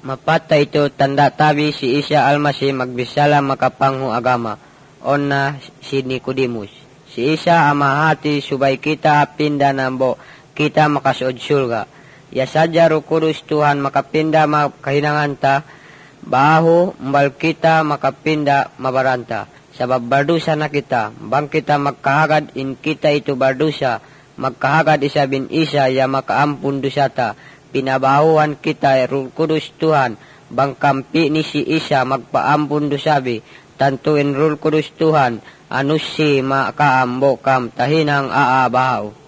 Mapata ito tanda tabi si Isa Almasi magbisala makapangho agama. Onna si Nicodemus. Si Isa amahati subay kita pinda nambo kita makasuod surga. Ya sadya ro kudus Tuhan makapinda makahinangan ta. Baho mbal kita makapinda mabaranta. Sabab bardusa na kita. Bang kita magkahagad in kita ito bardusa. Magkahagad isa bin isa ya makaampun dusata. Pinabahuan kita ro kudus Tuhan. Bang kampi ni si Isa magpaampun dusabi. Tantuin ro kudus Tuhan. Anusi makaambo kam tahinang aabahaw.